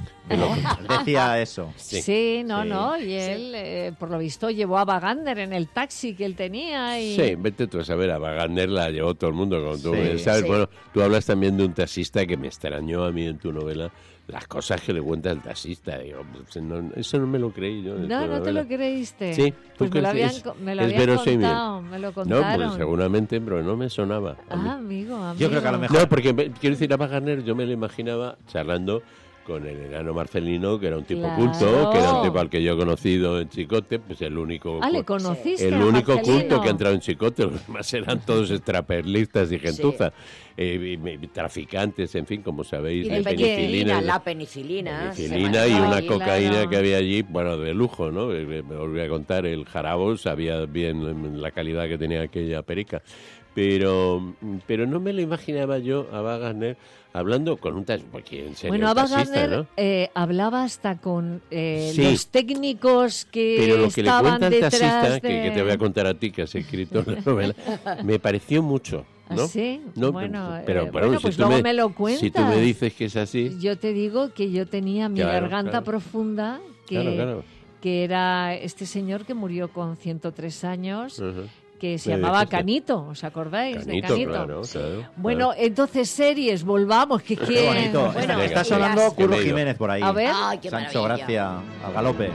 Decía eso. Sí, no, Sí. no, y él, eh, por lo visto, llevó a Wagner en el taxi que él tenía y... Sí, vete tú a saber, a Wagner la llevó todo el mundo, como tú Sí, bien sabes. sí. Bueno, tú hablas también de un taxista que me extrañó a mí en tu novela, las cosas que le cuenta el taxista. Digo, pues, no, eso no me lo creí yo. en No, tu no te novela. lo creíste. Sí, pues ¿tú me lo crees? habían, Es- co- me lo es habían verosímil. contado, me lo No, contaron. pues seguramente, pero no me sonaba. a mí. Ah, amigo, amigo. Yo creo que a lo mejor- No, porque me- quiero decir, a Wagner yo me lo imaginaba charlando con el enano Marcelino, que era un tipo Claro. culto, que era un tipo al que yo he conocido en Chicote, pues el único... Ah, le cu- conociste el a único Marcelino. culto que ha entrado en Chicote, los demás eran todos extraperlistas y gentuza, eh, y- y traficantes, en fin, como sabéis, Y de de penicilina, penicilina, la penicilina. se penicilina y manejaba. una Ay, cocaína claro. que había allí, bueno, de lujo, ¿no? Eh, Me volví a contar, el Jarabo sabía bien la calidad que tenía aquella perica. Pero, pero no me lo imaginaba yo a Wagner hablando con un taxista, porque en serio, Bueno, un Ava taxista, Gardner ¿no? eh, hablaba hasta con eh, Sí. los técnicos que Pero lo que le estaban cuenta el detrás taxista, de... que, que te voy a contar a ti, que has escrito la novela, me pareció mucho, ¿no? ¿Ah, sí? No, Bueno, pero, eh, pero bueno, si pues tú luego me, me lo Si tú me cuentas. dices que es así, Yo te digo que yo tenía mi Claro, garganta claro. profunda, que, claro, claro. que era este señor que murió con ciento tres años, Ujú. que se ¿De llamaba qué se- Canito, ¿os acordáis Canito, de Canito? claro, claro, Bueno, claro. entonces series, volvamos, que Qué quién... bonito. Bueno, está, está las- sonando las- Curro Qué bello. Jiménez por ahí. A ver. Ay, qué Sancho maravilla. Gracia, al galope.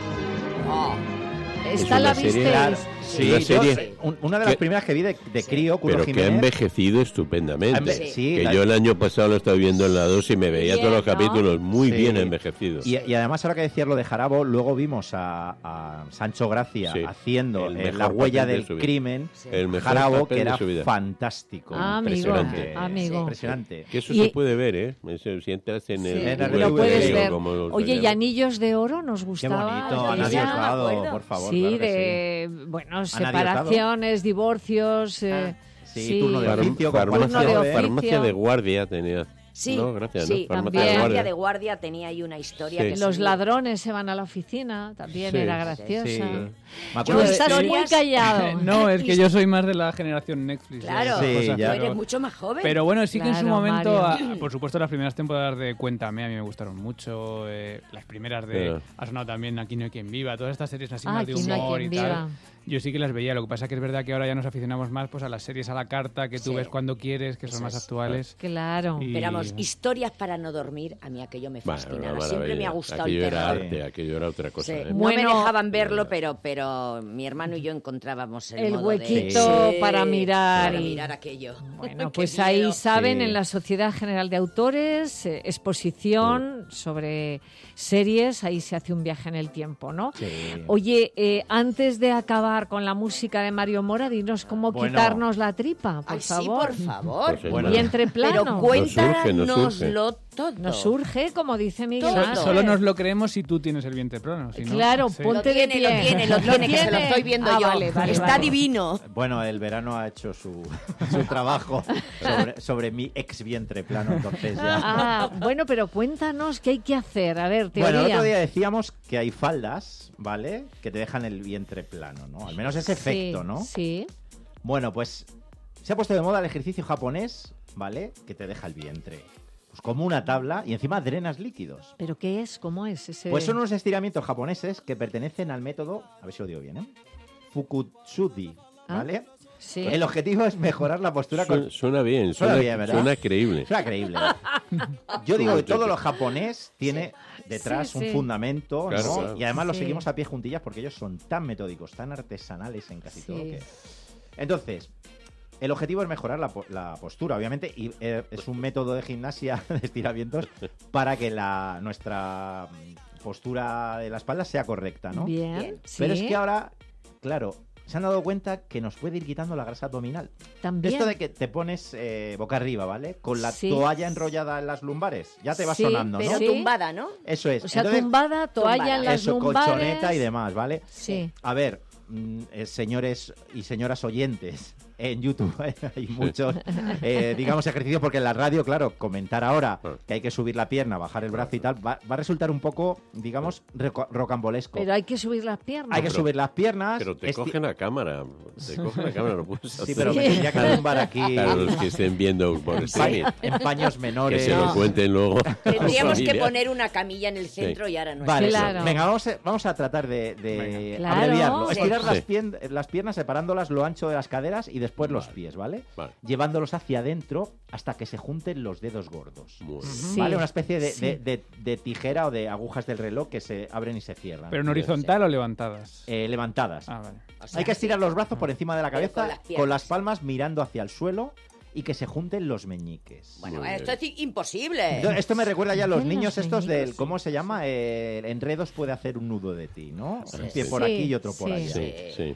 Oh, ¿Esta Es la una serie- visteis? Claro. Sí, Una yo- serie un- una de las que- primeras que vi de, de crío, Curro Pero que ha Jiménez. envejecido estupendamente. Ha enve- sí, que la- yo el año pasado lo estaba viendo en la dos y me veía Bien, todos los ¿no? capítulos muy Sí. bien envejecidos. Y, y además, ahora que decías lo de Jarabo, luego vimos a, a Sancho Gracia Sí, haciendo el eh, mejor la huella papel de del su vida. crimen. El mejor Jarabo, papel que de era su vida. fantástico. Ah, amigo, Impresionante. amigo. Impresionante. Que eso Y- se puede ver, ¿eh? Eso, si entras en Sí, el... En Google el lo puedes Video, ver. como los Oye, y llaman. Anillos de Oro nos Qué gustaba. bonito, ¿Te Ana ya, acuerdas? me Diosdado, acuerdo. por favor. Sí, claro que de bueno, Ana separaciones, divorcios. eh, Sí, turno de Farm- oficio, con farmacia, Turno de oficio. farmacia de guardia tenía. sí, No, gracias, sí, ¿no? Farmacia también. de guardia guardia. de guardia tenía ahí una historia Sí. que Los seguía. ladrones se van a la oficina, también Sí. era graciosa. Sí. Me Yo acuerdo de- Estás muy historias- callado. No, es que yo soy más de la generación Netflix. de Claro, esas Sí, cosas, ya. tú pero- eres mucho más joven. Pero bueno, sí que en su Claro, momento, Mario. ah, por supuesto, las primeras temporadas de Cuéntame a mí me gustaron mucho. eh, las primeras de. Claro. Ha sonado también Aquí no hay quien viva. Todas estas series así Ah, más de Aquí no hay humor quien y tal. viva. Yo sí que las veía. Lo que pasa es que es verdad que ahora ya nos aficionamos más pues a las series a la carta que tú Sí. ves cuando quieres, que son Eso más es. actuales. Claro. Y- Pero vamos, historias para no dormir, a mí aquello me Bueno, fascinaba. una Siempre me ha maravilla. gustado Aquello el era terror. arte, aquello era otra cosa. Sí. ¿eh? No Bueno, me dejaban verlo, pero, pero mi hermano y yo encontrábamos el, El modo huequito de... para mirar para y- mirar aquello. Bueno, Qué pues ahí miedo. saben, Sí. en la Sociedad General de Autores, eh, exposición sobre series, ahí se hace un viaje en el tiempo, ¿no? Sí. Oye, eh, antes de acabar con la música de Mario Mora, dinos cómo Bueno. quitarnos la tripa, por Ay, sí, favor. por favor. Pues, Bueno, Y entre plano. Pero Nos surge, nos cuéntanoslo todo. Nos surge, como dice Miguel Todo. Ángel. Solo nos lo creemos si tú tienes el vientre plano. Si no, Claro, sí. ponte Lo tiene, de lo pie. tiene, lo tiene, que se lo tiene? estoy viendo Ah, yo. vale, vale, Está vale. divino. Bueno, el verano ha hecho su, su trabajo sobre, sobre mi ex vientre plano, entonces ya... Ah, bueno, pero cuéntanos qué hay que hacer. A ver, teoría. Bueno, el otro día decíamos que hay faldas, ¿vale? Que te dejan el vientre plano, ¿no? Al menos ese efecto, Sí, ¿no? Sí. Bueno, pues se ha puesto de moda el ejercicio japonés, ¿vale? Que te deja el vientre. Pues como una tabla y encima drenas líquidos. ¿Pero qué es? ¿Cómo es ese...? Pues son unos estiramientos japoneses que pertenecen al método, a ver si lo digo bien, ¿eh? Fukutsudi, Ah, ¿vale? Sí. El objetivo es mejorar la postura con... Suena, suena bien, Suena suena, bien, ¿verdad? suena creíble. Suena creíble. Yo digo que todo lo japonés tiene detrás Sí, un sí. fundamento, Claro, ¿no? claro. Y además lo Sí. seguimos a pie juntillas porque ellos son tan metódicos, tan artesanales en casi Sí. todo que... Entonces, el objetivo es mejorar la, po- la postura, obviamente, y eh, es un método de gimnasia de estiramientos para que la nuestra mm, postura de la espalda sea correcta, ¿no? Bien, Bien. sí. Pero es que ahora, claro, se han dado cuenta que nos puede ir quitando la grasa abdominal. También. Esto de que te pones eh, boca arriba, ¿vale? Con la Sí. toalla enrollada en las lumbares. Ya te va Sí, sonando, Pero ¿no? Sí. tumbada, ¿no? Eso es. O sea, Entonces, tumbada, toalla tumbada. en las eso, lumbares. colchoneta y demás, ¿vale? Sí. A ver, mm, eh, señores y señoras oyentes, en YouTube hay muchos, eh, digamos, ejercicios, porque en la radio, claro, comentar ahora que hay que subir la pierna, bajar el brazo y tal, va, va a resultar un poco, digamos, reco- rocambolesco. Pero hay que subir las piernas. Hay que Pero- subir las piernas. Pero te esti- cogen la cámara, te cogen la cámara, no puedes Sí, hacer. pero me tendría que tumbar aquí Para los que estén viendo por en, streaming, pa- en paños que menores. se lo No. cuenten luego. a su Tendríamos que familia. poner una camilla en el centro y ahora no Vale, está. Claro. venga, vamos a, vamos a tratar de, de Venga. Claro. abreviarlo. Sí. Estirar las, Sí. pien- las piernas separándolas lo ancho de las caderas y después los Vale. pies, ¿vale? Vale. Llevándolos hacia adentro hasta que se junten los dedos gordos. Muy bien. Sí. ¿Vale? Una especie de, Sí. de- de- de tijera o de agujas del reloj que se abren y se cierran. ¿Pero en horizontal o levantadas? Eh, levantadas. Ah, vale. O sea, Hay que estirar los brazos por encima de la Pero cabeza con las piernas. con las palmas mirando hacia el suelo y que se junten los meñiques. Bueno, Muy esto es imposible. Entonces, esto me recuerda ya a los Hacen niños los estos del, meñiques. ¿cómo se llama? Eh, enredos puede hacer un nudo de ti, ¿no? Sí, Un pie sí. por aquí y otro por Sí, allá. Sí, sí.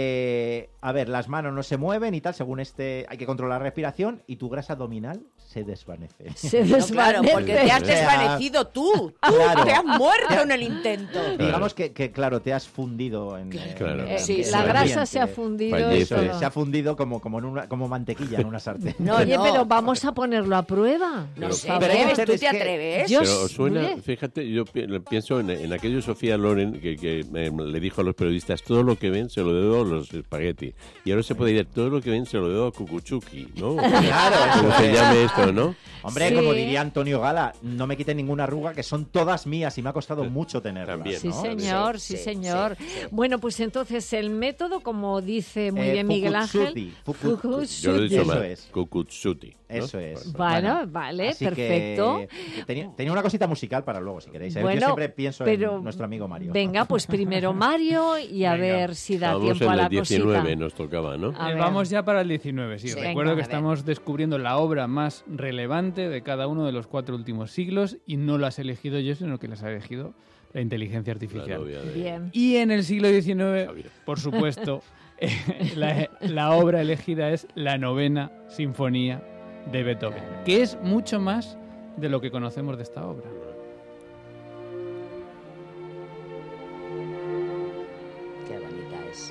Eh, a ver, las manos no se mueven y tal, según este hay que controlar la respiración y tu grasa abdominal se desvanece. Se No, claro, desvanece. porque te has O sea, desvanecido tú. Tú claro. te has muerto en el intento. Digamos que, que, claro, te has fundido en, en- Claro. en- Eh, Sí, en sí. la el grasa ambiente. se ha fundido y Fallece. Eso es, todo. se ha fundido como, como, en una, como mantequilla en una sartén. No, Oye, no. pero vamos a ponerlo a prueba. No Pero- sé, Pero hay que ¿ves? hacer- ¿Tú es te que- atreves? Yo- Pero os suena, Mire. fíjate, yo pi- pienso en, en aquello Sofía Loren que, que eh, le dijo a los periodistas, todo lo que ven se lo debo a los espagueti. Y ahora se puede ir, todo lo que ven se lo debo a Cucuchuki, ¿no? Claro, Como eso se es. llame esto, ¿no? Hombre, Sí. como diría Antonio Gala, no me quite ninguna arruga, que son todas mías y me ha costado Sí. mucho tenerlas. También. Sí, ¿no? señor, sí, Sí, sí, señor. sí, sí. Bueno, pues entonces el método, como dice muy Eh, bien Miguel Fukutsuti, Ángel. Fuku- Fukutsuti. Yo lo he dicho Eso mal. es. Kukutsuti, ¿no? Eso es. Bueno, vale, así perfecto. que tenía, tenía una cosita musical para luego, si queréis. ¿eh? Bueno, Yo siempre pienso pero en nuestro amigo Mario. Venga, pues primero Mario y a Venga. ver si da Vamos tiempo en a la el diecinueve, cosita. nos tocaba, ¿no? A Eh, ver. vamos ya para el diecinueve, sí. Sí. Recuerdo Venga, que a ver. estamos descubriendo la obra más relevante de cada uno de los cuatro últimos siglos y no la has elegido yo, sino que las ha elegido la inteligencia La artificial. novia de Bien. Y en el siglo diecinueve, Javier. por supuesto, eh, la, la obra elegida es la novena sinfonía de Beethoven, que es mucho más de lo que conocemos de esta obra. Qué bonita es.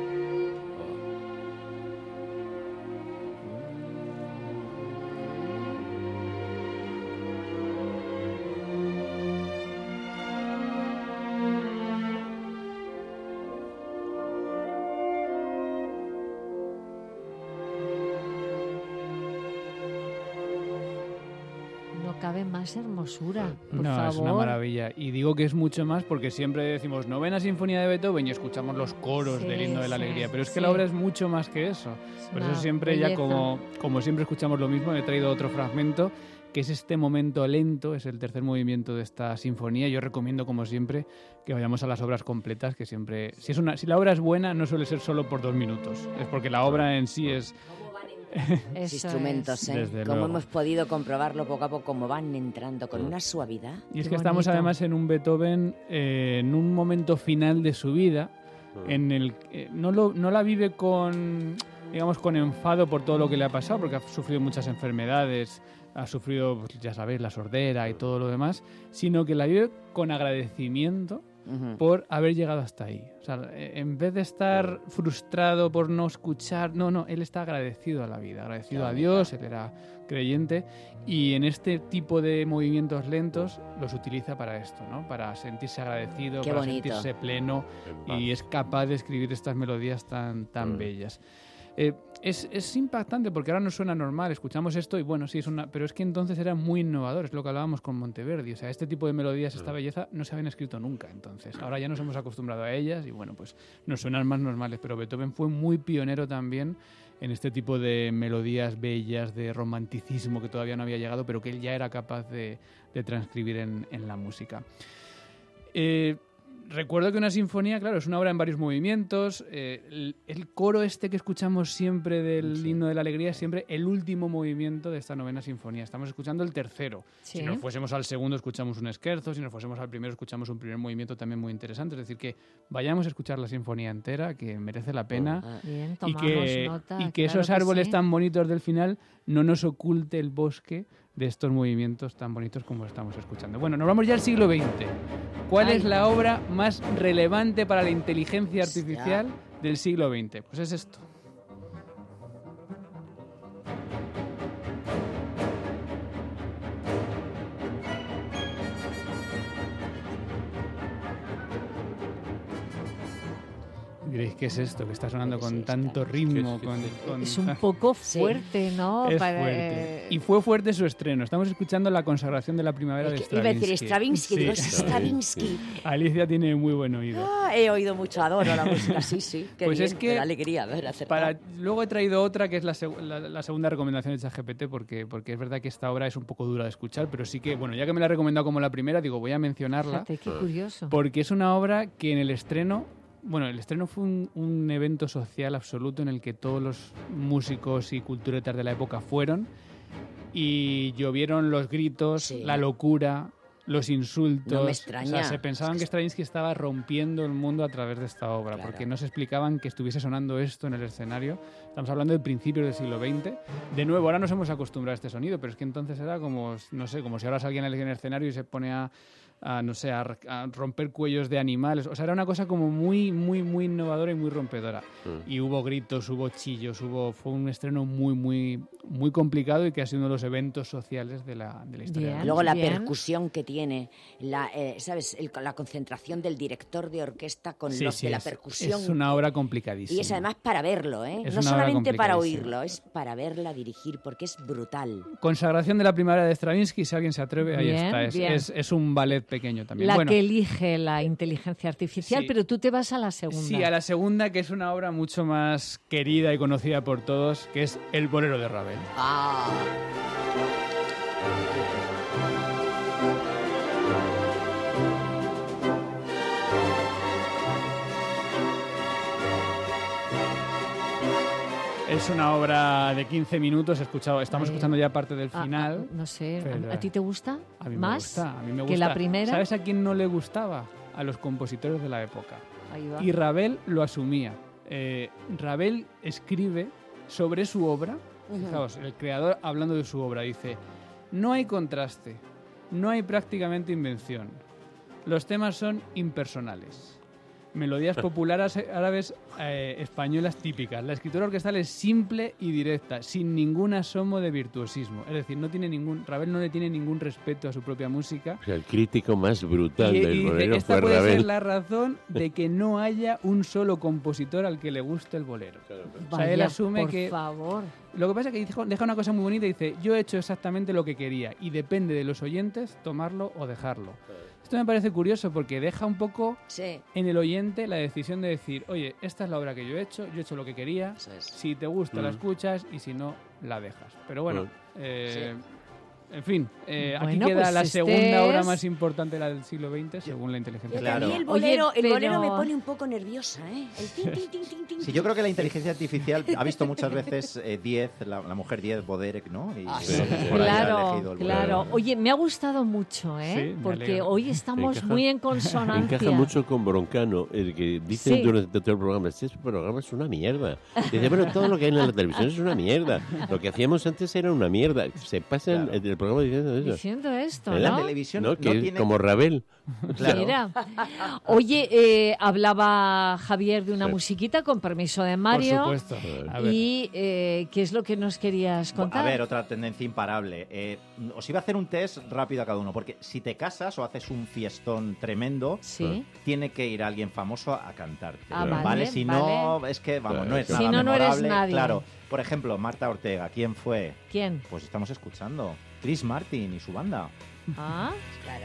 No cabe más hermosura, por no, favor. es una maravilla. Y digo que es mucho más porque siempre decimos novena sinfonía de Beethoven y escuchamos los coros Sí, del himno de la sí, alegría. Pero es que sí. la obra es mucho más que eso. Es Por una eso siempre ya belleza. como, como siempre escuchamos lo mismo, he traído otro fragmento que es este momento lento, es el tercer movimiento de esta sinfonía. Yo recomiendo, como siempre, que vayamos a las obras completas, que siempre... Si, es una, si la obra es buena, no suele ser solo por dos minutos. Es porque la obra en sí es... Los Eso instrumentos, es. ¿eh? Desde Como luego. hemos podido comprobarlo poco a poco, como van entrando con una suavidad. Y es Qué que estamos bonito. además en un Beethoven, eh, en un momento final de su vida, en el que no, lo, no la vive con, digamos, con enfado por todo lo que le ha pasado, porque ha sufrido muchas enfermedades, ha sufrido, pues, ya sabéis, la sordera y todo lo demás, sino que la vive con agradecimiento Ujú. por haber llegado hasta ahí. O sea, eh, en vez de estar frustrado por no escuchar, no, no, él está agradecido a la vida, agradecido Qué a bonito. Dios, él era creyente y en este tipo de movimientos lentos los utiliza para esto, ¿no? Para sentirse agradecido, Qué para bonito. sentirse pleno y es capaz de escribir estas melodías tan, tan Mm. bellas. Eh, es, es impactante porque ahora no suena normal, escuchamos esto y bueno, sí, es una, pero es que entonces era muy innovador, es lo que hablábamos con Monteverdi, o sea, este tipo de melodías, esta belleza no se habían escrito nunca, entonces ahora ya nos hemos acostumbrado a ellas y bueno, pues nos suenan más normales, pero Beethoven fue muy pionero también en este tipo de melodías bellas, de romanticismo que todavía no había llegado, pero que él ya era capaz de, de transcribir en, en la música. Eh, Recuerdo que una sinfonía, claro, es una obra en varios movimientos. eh, el, el coro este que escuchamos siempre del Sí. himno de la alegría es siempre el último movimiento de esta novena sinfonía. Estamos escuchando el tercero. Sí. Si nos fuésemos al segundo escuchamos un scherzo, si nos fuésemos al primero escuchamos un primer movimiento también muy interesante. Es decir, que vayamos a escuchar la sinfonía entera, que merece la pena. Ah, Bien, Y tomamos que, nota. y que claro esos árboles sí. tan bonitos del final no nos oculte el bosque de estos movimientos tan bonitos como estamos escuchando. Bueno, nos vamos ya al siglo veinte. ¿Cuál Ay. es la obra más relevante para la inteligencia artificial del siglo veinte? Pues es esto. Diréis, ¿qué es esto? Que está sonando con tanto ritmo. ¿Qué Con, es- con Es un tan- poco Sí. fuerte, ¿no? es Para- fuerte. Y fue fuerte su estreno. Estamos escuchando la consagración de la primavera de Es que iba a decir Stravinsky, Sí. digo, es Stravinsky. Alicia tiene muy buen oído. Ah, he oído mucho, adoro la música, sí, sí. Qué Pues bien, es que me da alegría ver acertado. Para, luego he traído otra que es la, seg- la- la segunda recomendación de ChatGPT porque, porque es verdad que esta obra es un poco dura de escuchar, pero sí que, bueno, ya que me la he recomendado como la primera, digo, voy a mencionarla Fíjate, qué curioso. porque es una obra que en el estreno, bueno, el estreno fue un, un evento social absoluto en el que todos los músicos y culturetas de la época fueron y llovieron los gritos, Sí. la locura, los insultos. No me O sea, extraña. se pensaban que Stravinsky estaba rompiendo el mundo a través de esta obra, Claro. porque no se explicaban que estuviese sonando esto en el escenario. Estamos hablando de principios del siglo veinte. De nuevo, ahora nos hemos acostumbrado a este sonido, pero es que entonces era como, no sé, como si ahora alguien en el escenario y se pone a, a, no sé, a, a romper cuellos de animales. O sea, era una cosa como muy, muy, muy innovadora y muy rompedora. Mm. Y hubo gritos, hubo chillos, hubo fue un estreno muy, muy, muy complicado y que ha sido uno de los eventos sociales de la, de la historia. Bien, Luego la bien. percusión que tiene, la, eh, ¿sabes? El, la concentración del director de orquesta con sí, los sí, de la es, percusión. Es una obra complicadísima. Y es además para verlo, ¿eh? Es no solamente para oírlo, es para verla dirigir, porque es brutal. Consagración de la primavera de Stravinsky, si alguien se atreve, ahí bien, está. Es, es, es un ballet pequeño también. La bueno, que elige la inteligencia artificial, sí. pero tú te vas a la segunda. Sí, a la segunda, que es una obra mucho más querida y conocida por todos, que es El bolero de Ravel. Ah. Es una obra de quince minutos, he escuchado, estamos Ay. escuchando ya parte del final. Ah, no sé, pero... ¿a ti te gusta? A mí más me gusta, a mí me gusta. que la primera. ¿Sabes a quién no le gustaba? A los compositores de la época. Ahí va. Y Ravel lo asumía. Eh, Ravel escribe sobre su obra, uh-huh. fijaos, el creador hablando de su obra, dice, no hay contraste, no hay prácticamente invención, los temas son impersonales. Melodías populares árabes eh, españolas típicas. La escritura orquestal es simple y directa, sin ningún asomo de virtuosismo. Es decir, no tiene ningún Ravel no le tiene ningún respeto a su propia música. O sea, el crítico más brutal y, del y bolero esta fue puede Ravel. ser la razón de que no haya un solo compositor al que le guste el bolero. Vaya, o sea, él asume por que... favor. Lo que pasa es que deja una cosa muy bonita y dice, yo he hecho exactamente lo que quería y depende de los oyentes tomarlo o dejarlo. Esto me parece curioso porque deja un poco sí. en el oyente la decisión de decir, oye, esta es la obra que yo he hecho, yo he hecho lo que quería, es. si te gusta mm. la escuchas y si no, la dejas. Pero bueno, mm. eh, sí. En fin, eh, bueno, aquí queda pues la este segunda es... obra más importante la del siglo veinte, según la inteligencia artificial. Claro. A mí el bolero, Oye, el bolero pero... me pone un poco nerviosa, ¿eh? El tin, tin, tin, tin, tin, sí, yo creo que la inteligencia artificial ha visto muchas veces eh, diez, la, la mujer diez, Boderek, ¿no? Y, ah, y sí. Claro, claro. Oye, me ha gustado mucho, ¿eh? Sí, porque hoy estamos encaja, muy en consonancia. Encaja mucho con Broncano, el que dice sí. durante todo el programa, este programa es una mierda. Dice, bueno, todo lo que hay en la televisión es una mierda. Lo que hacíamos antes era una mierda. Se pasan claro. el programa diciendo eso. Diciendo esto, en ¿no? la televisión no, no que tiene... como Ravel. Claro. Mira. Oye, eh, hablaba Javier de una sí. musiquita, con permiso de Mario. Por supuesto. A ver. Y eh, ¿qué es lo que nos querías contar? A ver, otra tendencia imparable. Eh, os iba a hacer un test rápido a cada uno, porque si te casas o haces un fiestón tremendo, ¿sí? tiene que ir alguien famoso a cantarte. Ah, vale, ¿vale? Si vale. no, es que, vamos, no es si nada no, no memorable. eres nadie. Claro. Por ejemplo, Marta Ortega, ¿quién fue? ¿Quién? Pues estamos escuchando. Chris Martin y su banda. Ah, claro.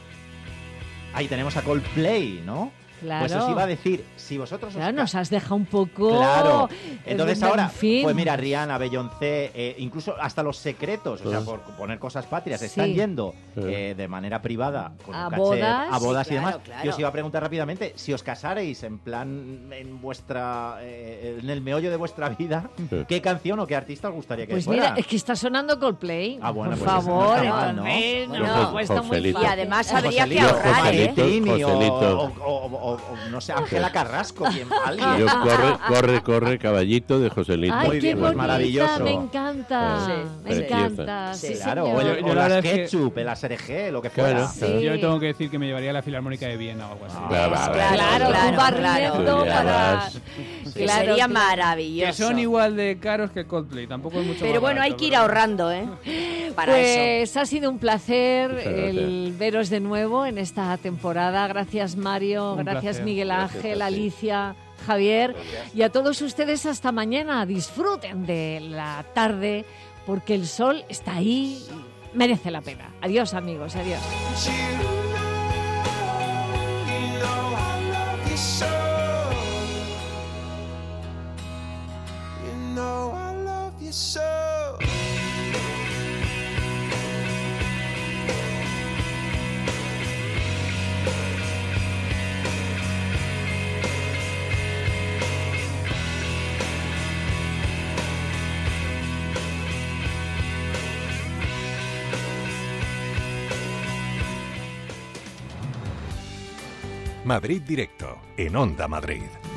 Ahí tenemos a Coldplay, ¿no? Claro. Pues os iba a decir, si vosotros... Claro, os... nos has dejado un poco... Claro. Entonces ahora, en fin. pues mira, Rihanna, Beyoncé, eh, incluso hasta Los Secretos, o sea, por poner cosas patrias, sí. están yendo eh, de manera privada con a un caché, bodas, a bodas sí, y claro, demás. claro. Yo os iba a preguntar rápidamente, si os casareis en plan, en vuestra, eh, en el meollo de vuestra vida, sí. ¿qué canción o qué artista os gustaría que pues fuera? Pues mira, es que está sonando Coldplay. Ah, bueno, por pues favor, no está mal, ¿no? entonces, Bueno, no, cuesta muy Joselito. fácil. Y además habría que Joselito, ahorrar, ¿eh? Joselito, Joselito, Joselito. o, o, o, o, no sé, Ángela Carrasco, quien, alguien. Yo corre, corre, corre, caballito de Joselito. Ay, Muy qué bien, pues bonita, maravilloso. me encanta, Sí, me sí. encanta. Sí, Sí, Claro, señor. o, Yo- el- yo o la las verdad es que- Ketchup, el Aserejé, lo que Claro. fuera. Sí. Yo tengo que decir que me llevaría a la Filarmónica de Viena o algo así. Ah, Va, va, va. Claro, Claro, tú vas claro. riendo Ya para... vas. Que Claro, sería claro. maravilloso. Que son igual de caros que Coldplay, tampoco es mucho Pero más bueno, hay barato, que ir pero- ahorrando, ¿eh? Para eso. Pues ha sido un placer Muchas el veros de nuevo en esta temporada. Gracias Mario, Un gracias placer. Miguel Gracias Ángel, a ti. Alicia, Javier y a todos ustedes hasta mañana. Disfruten de la tarde porque el sol está ahí y merece la pena. Adiós amigos, adiós. Madrid Directo, en Onda Madrid.